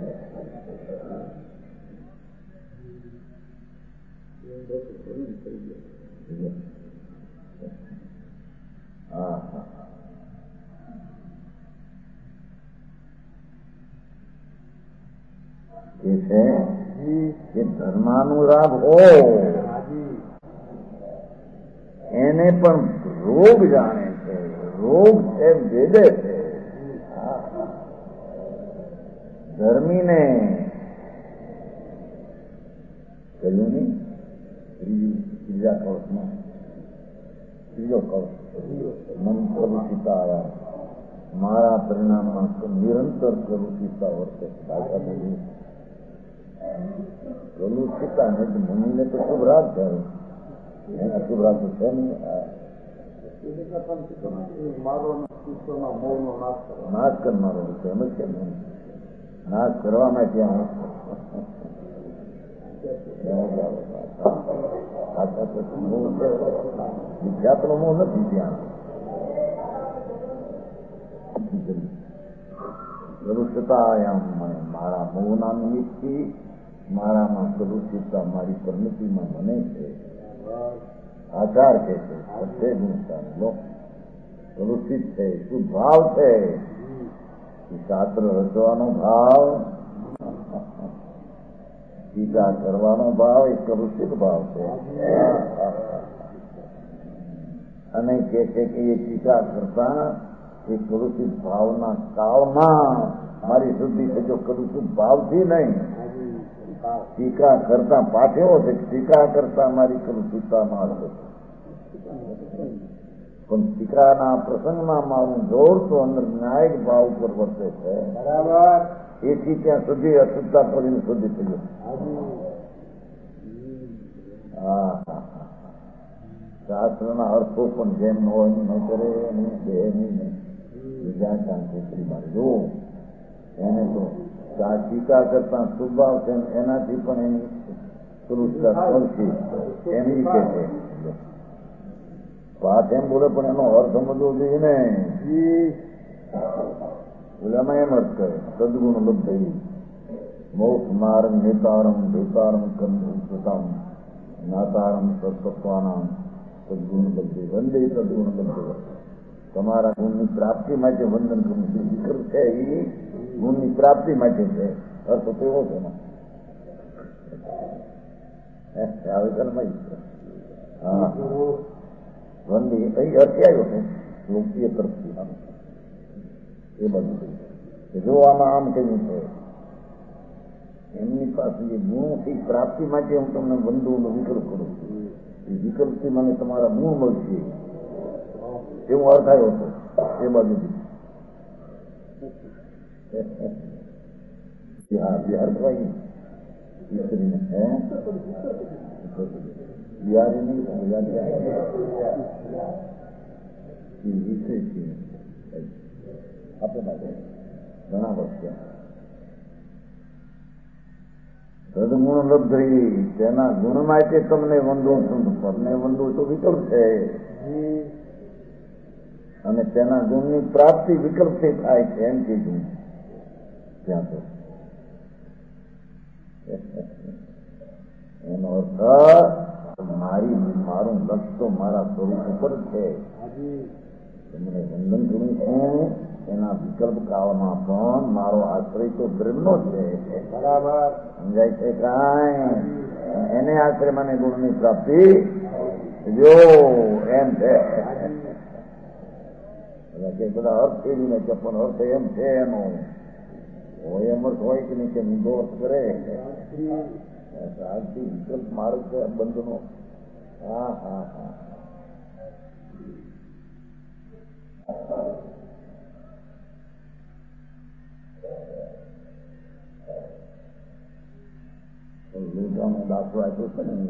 હા હા, એ છે કે ધર્માનુરાગ હોય એને પણ રોગ જાણે છે, રોગ છે વેદે છે. ધર્મીને કહ્યું નહીં ત્રીજા કવચમાં, ત્રીજો કવચ મન પ્રવૃત્તિતા આવ્યા મારા પરિણામમાં નિરંતર પ્રવૃત્તિતા વર્તે. પ્રવૃત્તિતા ને મુનિને તો શુભરાગ થયો, એના શુભરાગ તો છે નહીં. નાશ કરનારો છે એમ જ કેમ નાશ કરવામાં ત્યાં વિખ્યાતનો મોહ નથી ત્યાં. પ્રવૃત્તતાયામ મારા મોહના નિમિત્તથી મારામાં પ્રવૃત્તિતા મારી પરિણતિમાં મને છે. આધાર કે છે સત્ય ગુણતા પ્રવૃત્તિત છે, શું ભાવ છે? શાસ્ત્ર રચવાનો ભાવ, ટીકા કરવાનો ભાવ એ પ્રવૃત્તિત ભાવ છે. અને કે છે કે એ ટીકા કરતા એ પ્રવૃત્તિત ભાવના કાળમાં મારી શુદ્ધિ છે. જો પ્રવૃત્તિત ભાવથી નહીં, ટીકા કરતા પાછો છે, ટીકા કરતા મારી પ્રવૃત્તિતામાં છે. પણ ટીકાના પ્રસંગમાં મારું જોર તો અંદર ન્યાયિક ભાવ ઉપર વર્તે છે. બરાબર. એથી ત્યાં સુધી અશુદ્ધતા કરીને સુધી થઈ ગયું. હા, શાસ્ત્રના અર્થો પણ જેમ હોય ન કરે અને દેહની બીજા શાંતિ મારી જો એને તો ટીકા કરતા શુભાવ છે, એનાથી પણ એની પુરુષરા સ્પર્શી એમ ઈ કે છે. વાત એમ બોલે પણ એનો અર્થ સમજવો જોઈએ ને. ઓલામાં એમ અર્થ કરે સદગુણ લબ્ધ મોક્ષ માર્ગ નેતારમ ભેતારમ કંદમ નાતારમ સત્વત્વાનામ સદગુણ લબ્ધ વંદે સદગુણ લબ્ધ. તમારા ગુણની પ્રાપ્તિ માટે વંદન કરવું જે વિકલ્પ છે એ ગુણની પ્રાપ્તિ માટે છે. અર્થ કેવો છે આવેદનમાં હા વંદી કઈ અર્થ આવ્યો છે લોકપ્રિય તરફથી એ બધું જો આમાં આમ કહ્યું છે એમની પાસે જે ગુણથી પ્રાપ્તિ માટે હું તમને બંધુઓનો વિકલ્પ કરું છું. એ વિકલ્પથી મને તમારા ગુણ મળશે એવું અર્થ આવ્યો હતો એ બાજુથી. બિહાર ભાઈ દીકરીને બિહારી નહીં આપે માટે ઘણા વર્ષ સદગુણ લબ્ધ તેના ગુણ માટે તમને વંદો છું. પરને વંદો તો વિકલ્પ છે અને તેના ગુણની પ્રાપ્તિ વિકલ્પથી થાય છે એમ કીધું ત્યાં તો. એનો અર્થ મારું લક્ષ્ય તો મારા સ્વરૂપ ઉપર છે. તમને વંદન કરું છું એના વિકલ્પ કાળમાં પણ મારો આશ્રય તો બ્રહ્મનો છે. બરાબર સમજાય છે કાંઈ? એને આશ્રય મને ગુણની પ્રાપ્તિ જો એમ છે. બધા અર્થ એવી કે પણ અર્થ એમ છે એનો હોય એમ અર્થ હોય કે નહીં કે બીજો અર્થ કરે આજથી વિકલ્પ માર્ગ છે બંધનો. હા હા હા લોઢાનો દાખલો આપ્યો છે ને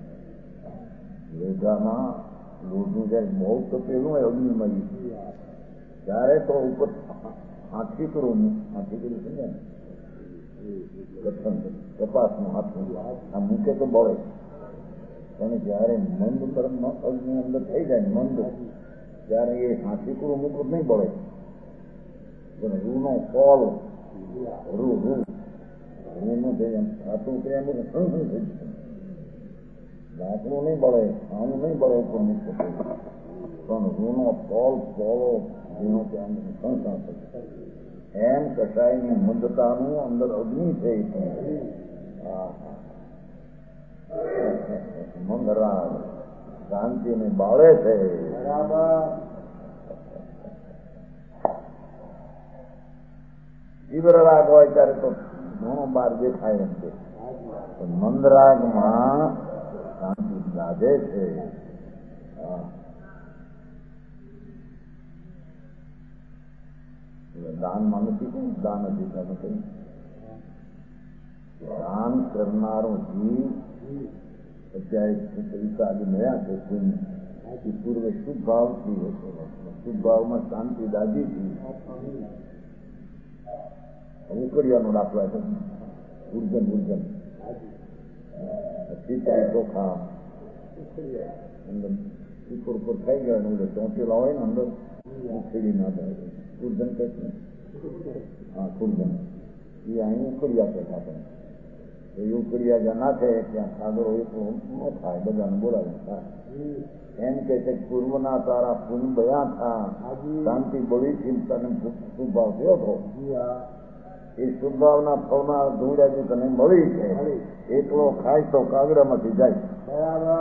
લોઢામાં લોઢું જયારે બહુ તો પેલું હોય અગ્નિમય ત્યારે તો ઉપર હાથી કરું છે ને કપાસનું હાથું આ મૂકે તો બળે પણ જયારે મંદ તરફ અગ્નિ અંદર થઈ જાય મંદ ત્યારે એ હાથી કરું મૂકવું નહીં બળે. પણ રૂનો કોલ રૂનું થઈ એમ ખાતું કે એમ બધું થઈ લાકડું નહીં બળે આનું નહીં બળે ઉપર મુક્ત પણ રૂનો કોલ પોળો એનો ત્યાં સંસાર થશે. એમ કસાયની મંદતાનું અંદર અગ્નિ છે. મંગરા શાંતિને બાળે છે. તીવ્ર રાગ હોય ત્યારે તો ઘણો બહાર દેખાય એમ છે. મંદરાગમાં શાંતિ લાગે છે. દાનમાં નથી કઈ દાન અધિકાર નથી. દાન કરનારો જીવ અત્યારે પૈસા આજે મળ્યા છે એ પૂર્વે શુભ ભાવથી હતો. શુભ ભાવમાં શાંતિ દાદી હતી. ઉકળિયાનો દાખલો છે ઉર્જન ખીચડી ચોખા અંદર ઉપર ઉપર થઈ ગયા અંદર ચોંટેલા હોય ને અંદર ઉખેડી ના થાય ઉર્જન કહે છે. હા કુર્જન એ અહીં ઉકળિયા કહેતા આપણે એ ઉકળિયા જ્યાં નાખે ત્યાં સાગરો એટલું ન થાય બધાને બોલાવે થાય. એમ કે છે પૂર્વના તારા પુન બયા થા શાંતિ બળી ચિંતાને શુભાવ થયો હતો. એ શુભાવના ફળના ધૂળ્યા તને મળી છે. એકલો ખાય તો કાગડામાંથી જાય.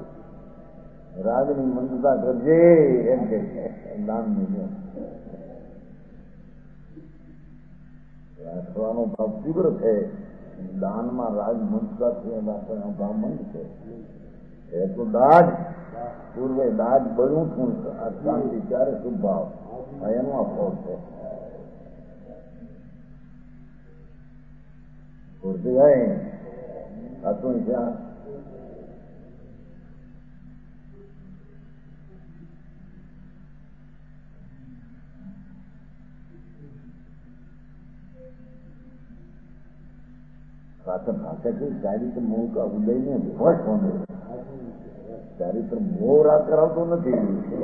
રાગની મંદતા કરજે એમ કે દાનની રાખવાનો ભાવ તીવ્ર છે. દાનમાં રાગ મંદતા છે રાખવાનો ભાવ મંદ છે. એ તો દાજ પૂર્વે દાજ બળ્યું છું આ શાંતિ ત્યારે શુભ ભાવ એનો આ ફળ છે. હતું ત્યાં પાછળ ભાષા કે ચારિત્ર મોહ કા ઉદયને વિવશ હોને ચારિત્ર મોહ રાગ કરાવતો નથી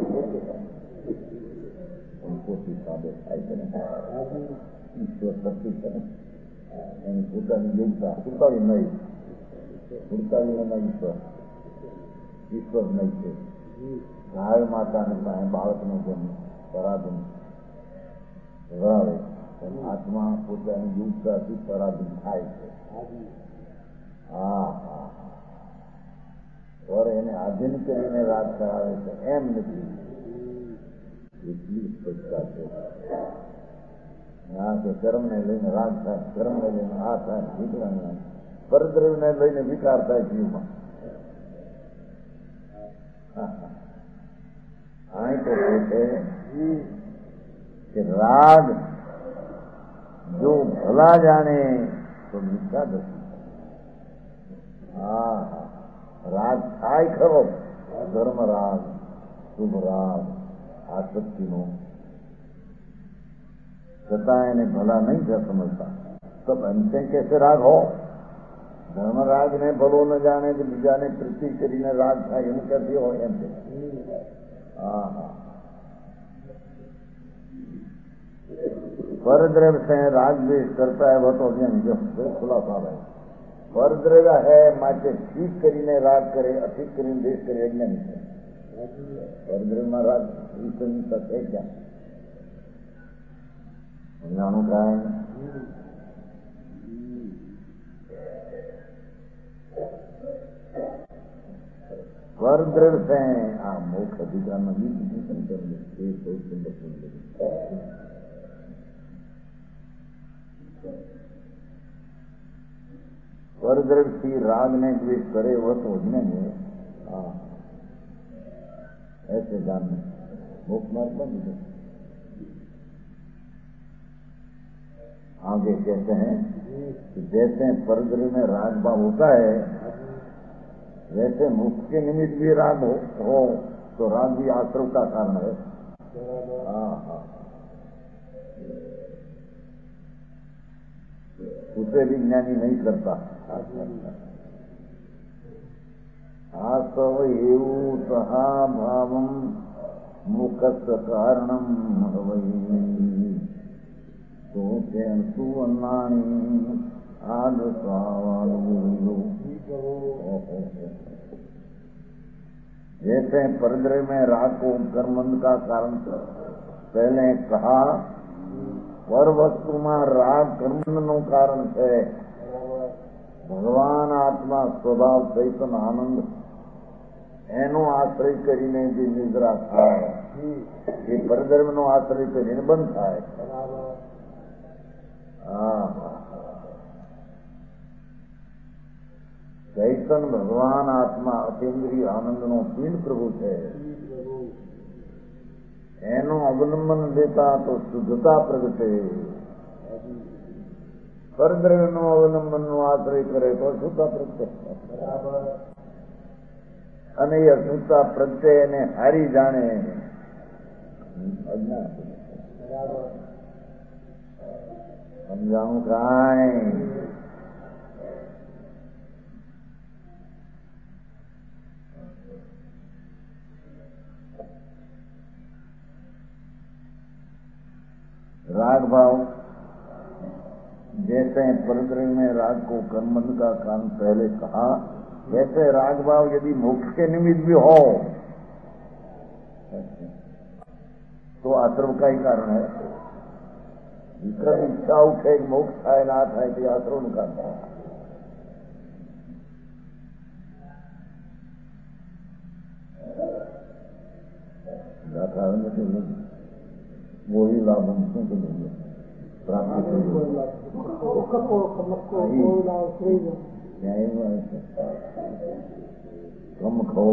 ઉनको હિસાબે થાય છે ને ઈશ્વર શક્તિ છે ને એની પોતાની યોગ્યતા પૂરતાવી નહીં પૂરતાવીમાં ઈશ્વર નહીં છે ગાય માતાને પાસે બાળકનો જેમ પરાધીન ધરાવે આત્મા પોતાની યોગ્યતાથી પરાધીન થાય છે હા હા પર એને આધીન કરીને રાગ કરાવે છે એમ નથી એટલી સ્પષ્ટતા છે હા કે કર્મને લઈને રાગ થાય કર્મને લઈને આ થાય વિકરણ પરદ્રવ્યને લઈને વિકાર થાય જીવમાં અહીં તો છે કે રાગ જો ભલા જાણે તો મીઠા દર્શન હા રાગ થાય ખરો ધર્મ રાગ શુભ રાગ आसक्तिनो छतां એને ભલા નહીં સમજતા તો બનતે कैसे રાગ હો ધર્મ રાગ ને ભલો ન જાણે કે બીજાને પ્રીતિ કરીને રાગ થાય એમ ક્યાંથી હોય એમ હા હા परद्रव्य से राग द्वेष करता है वह तो जो खुलासा है परद्रव्य है माटे ठीक કરીને રાગ કરે અઠીક કરીને દ્વેષ કરે અજ્ઞાની છે પરદ્રવ્યમાં રાગ ઈશ્વરની સાથે ક્યાં જાણું કાંઈ પરદ્રવ્ય છે આ મોક્ષ અધિકારમાં બીજું શંકર એ બહુ સુંદર સુંદર परद्रव्य થી राग ने द्वेष करे वह तो अज्ञान है ऐसे जानना मोक्ष मार्ग बन गए आगे कहते हैं कि जैसे परद्रव्य में राग भाव होता है वैसे मोक्ष के निमित्त भी राग हो तो राग भी आश्रव का कारण है हाँ हाँ उसे भी ज्ञानी नहीं करता आसव एवं तहा भावम मुखस्त कारणम तो सुवर्णाणी आद जैसे परद्रव्य में राग को कर्मंद का कारण पहले कहा पर वस्तु में राग कर्म નું કારણ છે ભગવાન આત્મા સ્વભાવ ચૈતન્ય આનંદ એનો આશ્રય કરીને જે નિદ્રા થાય એ પરધર્મનો આશ્રય કરીને બંધ થાય ચૈતન્ય ભગવાન આત્મા અતિન્દ્રિય આનંદનો પીંડ પ્રભુ છે એનું અવલંબન લેતા તો શુદ્ધતા પ્રગટે પરદ્રવ્યનું અવલંબનનો આશ્રય કરે તો શુદ્ધતા પ્રગટે અને એ અશુદ્ધતા પ્રગટે એને હારી જાણે અજ્ઞાન સમજાવું કાંઈ राग भाव जैसे परद्रव्य में राग को कर्मंद का कारण पहले कहा वैसे राग भाव यदि मोक्ष के निमित्त भी हो तो आश्रव का ही कारण है विक्रम इच्छा उठे मोक्ष थाय ना थाय तो आश्रव का वही लाभ हमको तो नहीं प्राप्त कम खो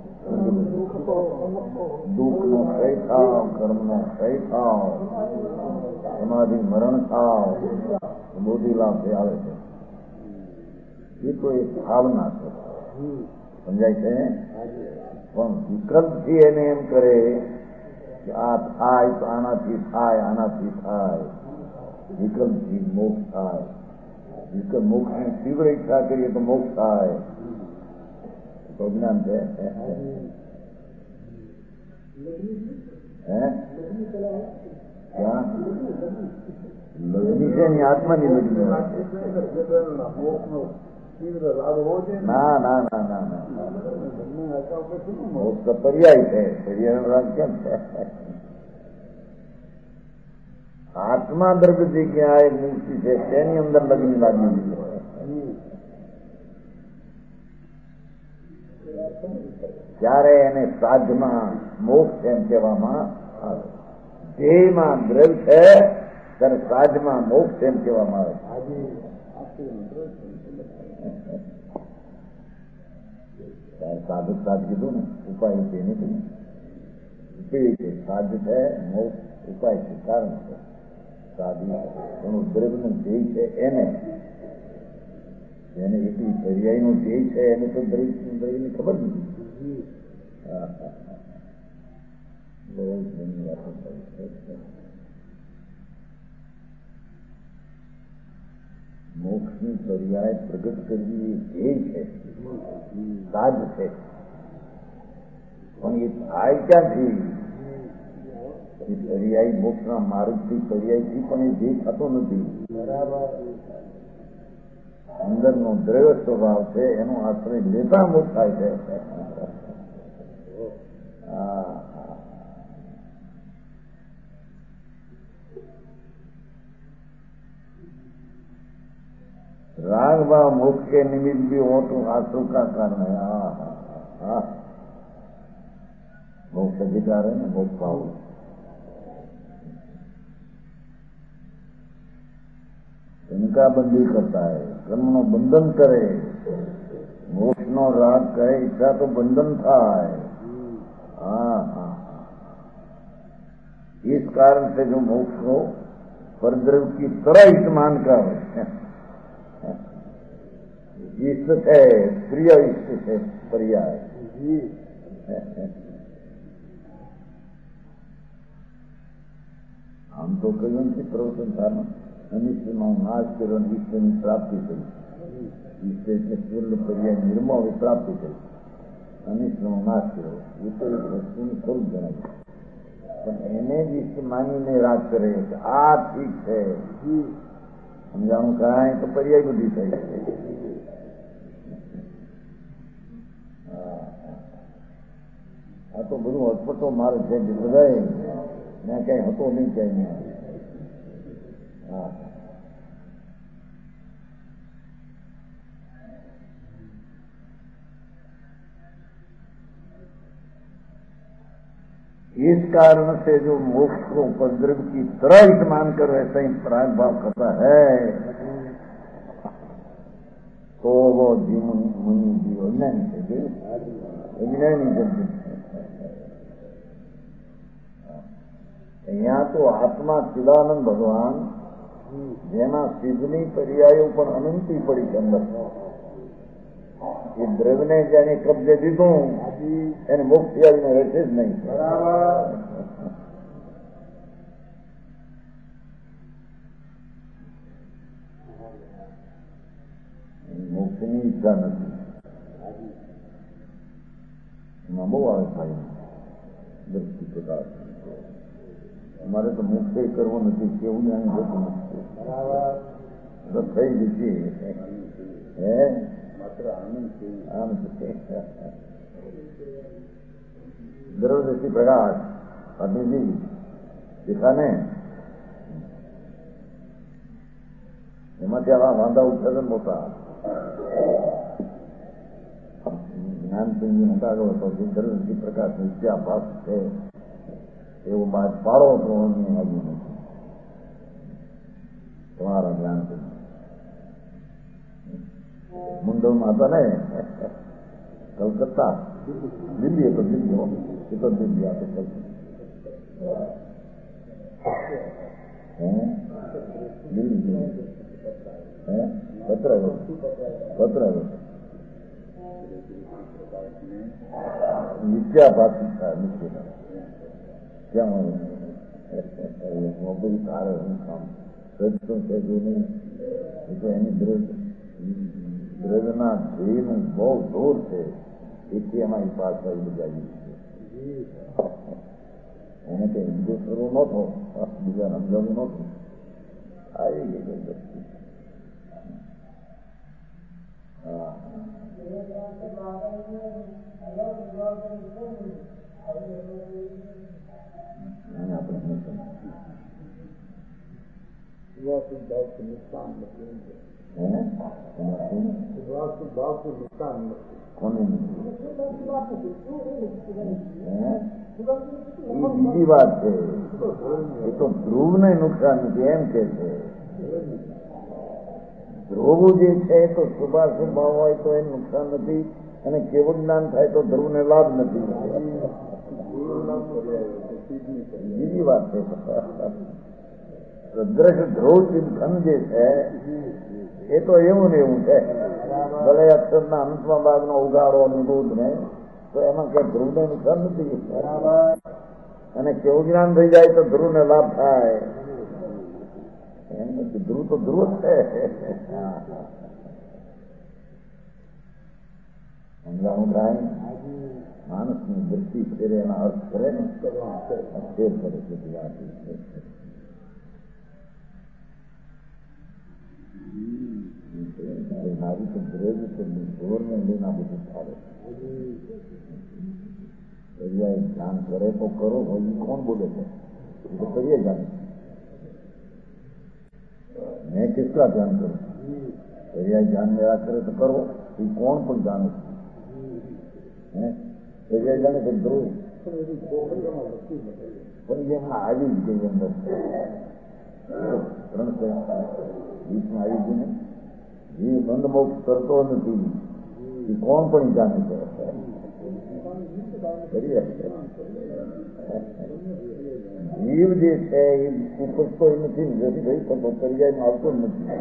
दुख नो क्षय थाव कर्म नो क्षय थाव समाधि मरण थाव बोधी लाभ से आवे છે ये तो एक भावना છે સમજાય છે પણ વિકલ્પથી એને એમ કરે કે આ થાય તો આનાથી થાય વિકલ્પથી મોક્ષ થાય जिसके मोक्ष की तीव्र इच्छा करिए तो मोक्ष आए तो ज्ञान है क्या लगनी से नहीं आत्मा नहीं लगनी ना ना ना ना ना मोक्ष का पर्याय है पर्याय राग क्या है આત્મા દ્રવ્ય જગ્યાએ મૂર્તિ છે તેની અંદર લગ્ન લાગી ત્યારે એને શ્રાદ્ધમાં મોક્ષ એમ કહેવામાં આવે ધ્યેયમાં દ્રવ્ય છે ત્યારે શ્રાદ્ધમાં મોક્ષ એમ કહેવામાં આવે સાધક સાધ કીધું ને ઉપાય છે નથી ઉપાય છે સાધ છે મોક્ષ ઉપાય છે કારણ છે સાધુ એનું દ્રવ્યનું ધ્યેય છે એને એટલી પર્યાયનું ધ્યેય છે એને તો દ્રવ્યની ખબર નથી બહુ ઘણી વાતો મોક્ષની પર્યાય પ્રગટ કરવી એ ધ્યેય છે સાધ છે પણ એ થાય ક્યાંથી પર્યાય મોક્ષના માર્ગથી પર્યાયથી પણ એ ધ્યેય થતો નથી અંદરનો દ્રવ્ય સ્વભાવ છે એનો આશ્રય લેતા મોક્ષ થાય છે राग भाव मोक्ष के निमित्त भी हो तो आंसू का कारण है मोक्ष अधिकार है ना मोक्ष भाव इनका बंदी करता है कर्म नो बंधन करे मोक्ष नो राग करे इच्छा तो बंधन था इस कारण से जो मोक्ष हो परद्रव्य की तरह हित मानकर इष्ट है प्रिय इष्ट है पर्याय हम तो कई की प्रवचन था ना अनिष्टનો નાશ કર્યો અને ઈશ્વરની પ્રાપ્તિ કરી ઈષ્ટ એટલે પૂર્ણ પર્યાય નિર્મળ પ્રાપ્તિ કરી અનિષ્ટનો નાશ કર્યો એ તો એક વસ્તુનું સ્વરૂપ જણાવ્યું પણ એને જ ઈષ્ટ માનીને રાગ કરે કે આ ઠીક છે સમજાણું કાંઈ તો પર્યાય બધી થઈ આ તો બધું અટપટો માર્ગ છે બધાએ ત્યાં ક્યાંય હતો નહીં ક્યાંય इस कारण से जो मोक्ष को उपद्रव की तरह ही मानकर वैसा ही प्राग भाव करता है तो वो जीवन मुनि जीव नहीं जल्दी यहाँ तो आत्मा चिदानंद भगवान જેના સિદ્ધની પર્યાયો પણ અનંતી પડી છે અંદર એ દ્રવ્યને જેને કબજે દીધું એને મોક્ષ આવીને રહેશે જ નહીં મોક્ષની ઈચ્છા નથી એમાં બહુ આવે ભાઈ દ્રષ્ટિ પ્રકાશ અમારે તો મોક્ષ કરવો નથી કેવું જાણે જતું નથી થઈ જશે હે માત્ર આનંદ દ્રવ્યદૃષ્ટિ પ્રકાશ અભિજી શીખાને એમાંથી આવા વાંધા ઉઠે મોટા જ્ઞાનસિંહજી મોટા આગળ હતો જે દ્રવ્યદૃષ્ટિ પ્રકાશ વિદ્યાભાસ છે એવો બાદ પાડો તો આવ્યું નથી તમારા જ્ઞાન મુંડવમાં હતા ને કલકત્તા દિલ્હી હતો દિલ્હી એ તો દિલ્હી આ તો દિલ્હી પત્ર આવ્યો વિદ્યાભાષી થાય મુશ્કેલ ક્યાં મોબાઈલ સારો હું કામ સજ્જન છે જો નહીં એટલે એની દ્રઢના ધ્યેયનું બહુ દૂર છે, એથી અમારી પાસે બજાવી છે. એને કઈ હિન્દુ કરવું નહોતો, બીજા સમજાવવું નહોતું, આવી ગઈ દ્રષ્ટિ. હા, આપણે ભાવથી નુકસાન નથી. કોને બીજી વાત છે, એ તો ધ્રુવને નુકસાન નથી એમ કે છે. ધ્રુવ જે છે તો શુભાશુભ ભાવ હોય તો એ નુકસાન નથી, અને કેવું જ્ઞાન થાય તો ધ્રુવને લાભ નથી. બીજી વાત છે. દ્રઢ ધ્રુવ ચિંતન જે છે એ તો એવું ને એવું છે. ભલે અક્ષરના અંતમાં ભાગનો ઉગાડો નિબોધ ને તો એમાં કઈ ધ્રુવને નુકસાન નથી. અને કેવું જ્ઞાન થઈ જાય તો ધ્રુવને લાભ થાય એમ નથી. ધ્રુવ તો ધ્રુવ જ છે. સમજાણું થાય. માણસની દ્રષ્ટિ ફેરે એના અર્થ કરે ને ફેર કરે છે. મારી તો દ્રઢ છે, જોરને લઈને આ બધું ચાલે. દરિયા ધ્યાન કરે તો કરો, હોય કોણ બોલે છે? એ તો કરીએ જાણે. મેં કેટલા ધ્યાન કરું? દરિયા ધ્યાન મેળા કરે તો કરો, એ કોણ પણ જાણે છે. દરિયા જાણે કે ધ્રુવ પણ જેમાં આવી જ ગઈ અંદર 300 ગીતમાં આવી ગયું ને, જીવ બંધ મોક્ષ કરતો નથી, એ કોણ પણ જાણે છે. જીવ જે છે એ ઉપજતો નથી, નથી થઈ શકતો, પર્યાયમાં આવતો નથી,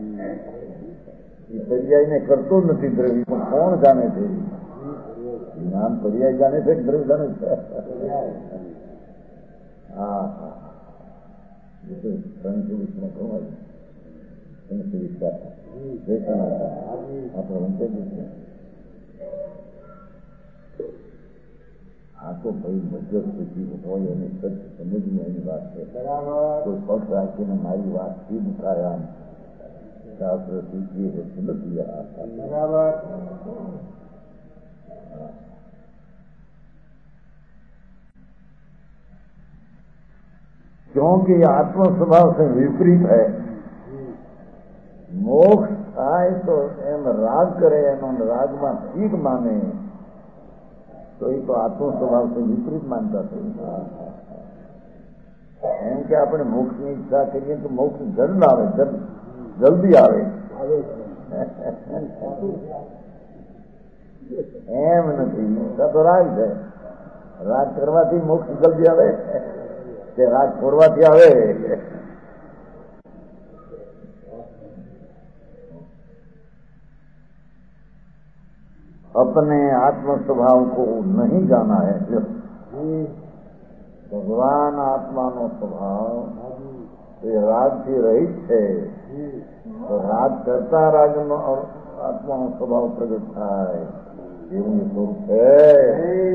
એ પર્યાયને કરતો નથી દ્રવ્ય, પણ કોણ જાણે છે? જ્ઞાન પર્યાય જાણે છે, દ્રવ્ય જાણે છે. હા હા, 324 ખવાય 324 આપણે વંચે છે. આ તો ભાઈ મજ્જર સુધી હોય અને સચ સમજવું એની વાત છે. કોઈ પક્ષ રાખીને મારી વાત સિદ્ધ થાય આમ શાસ્ત્ર શીખીએ તો નથી. क्योंकि आत्म स्वभाव से विपरीत है. मोक्ष થાય તો એમ રાગ કરે, એનો રાગમાં ઠીક માને તો એ તો આત્મ સ્વભાવથી વિપરીત માનતા થઈ. એમ કે આપણે મોક્ષની ઈચ્છા કરીએ તો મોક્ષ જલ્દ આવે, જલ્દી આવે એમ નથી. ઈચ્છા તો રાગ છે. રાગ કરવાથી મોક્ષ જલ્દી આવે કે રાગ છોડવાથી આવે? अपने आत्म स्वभाव को नहीं जाना है. भगवान आत्मा नो स्वभाव राग થી રહિત છે, તો રાગ કરતા રાગ નો આત્મા નો સ્વભાવ પ્રગટ થાય એવું સ્વરૂપ છે.